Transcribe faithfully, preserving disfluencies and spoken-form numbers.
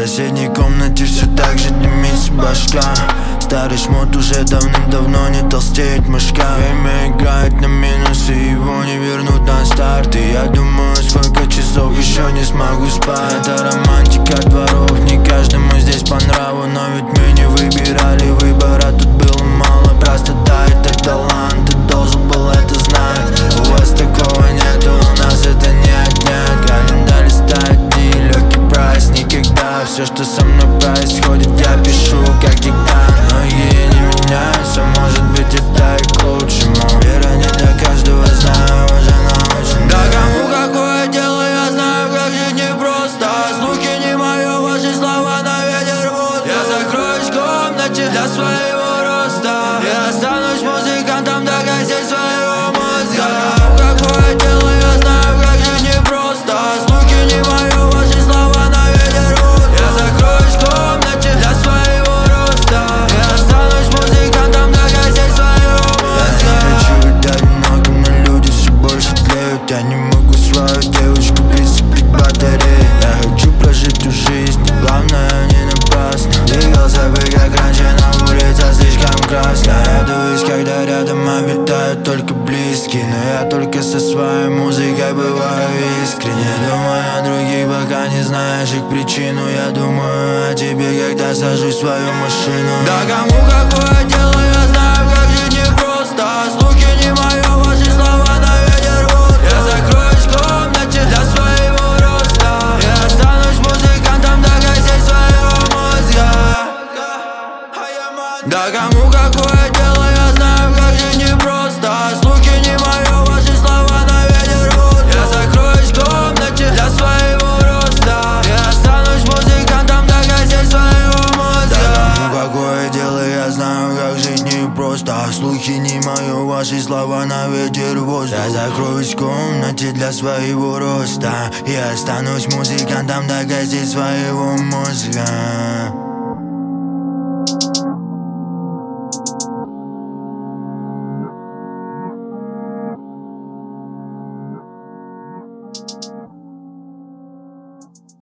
соседней комнате все так же дымится башка. Старый шмот уже давным-давно не толстеет мышка. Время играет на минус, и его не вернут на старт. И я думаю, сколько часов еще не смогу спать. Это романтика дворов, не каждому здесь по нраву. Но ведь мы не выбирали, выбора тут было мало. Просто да, это талант, ты должен был это знать. У вас такого нету, у нас это не отнять. Календарь листает дни, легкий праздник, когда все, что со мной происходит, я пишу как диктант. Многие не меняются, может быть это и к лучшему. Вера не для каждого, знаю, уже научен. Да кому какое дело, я знаю, как жить непросто. Слухи не мое, ваши слова на ветер будут. Я закроюсь в комнате для своего роста. Я останусь музыкантом до костей своего мозга. Да кому какое дело, я знаю, как жить непросто. Слухи не мое, ваши слова на ветер будут. Я закроюсь в комнате для своего роста. Я останусь музыкантом до костей своего мозга. Я не хочу быть одиноким, но люди все больше тлеют. Я не могу свою девушку прицепить к батарее. Я хочу прожить ту жизнь, главное не напрасно. Двигался бы как раньше, но улица слишком красная. Я дуюсь, когда рядом обитают только близкие. Но я только со своей музыкой бываю искренне. Думаю о других, пока не знаешь их причину. Я думаю о тебе, когда сажусь в свою машину. Да кому какое дело, я знаю, как жить непросто. Слухи не мое, ваши слова на ветер будут. Я закроюсь в комнате для своего роста. Я останусь музыкантом до костей своего мозга. Да кому какое дело, я знаю, как жить непросто. Слухи не мое, ваши слова на ветер будут. Я закроюсь в комнате для своего роста. Я останусь музыкантом до костей своего мозга. Да кому какое дело, я знаю, как жить непросто. Слухи не мое, ваши слова на ветер воздух. Я закроюсь в комнате для своего роста. Я останусь музыкантом до костей своего мозга.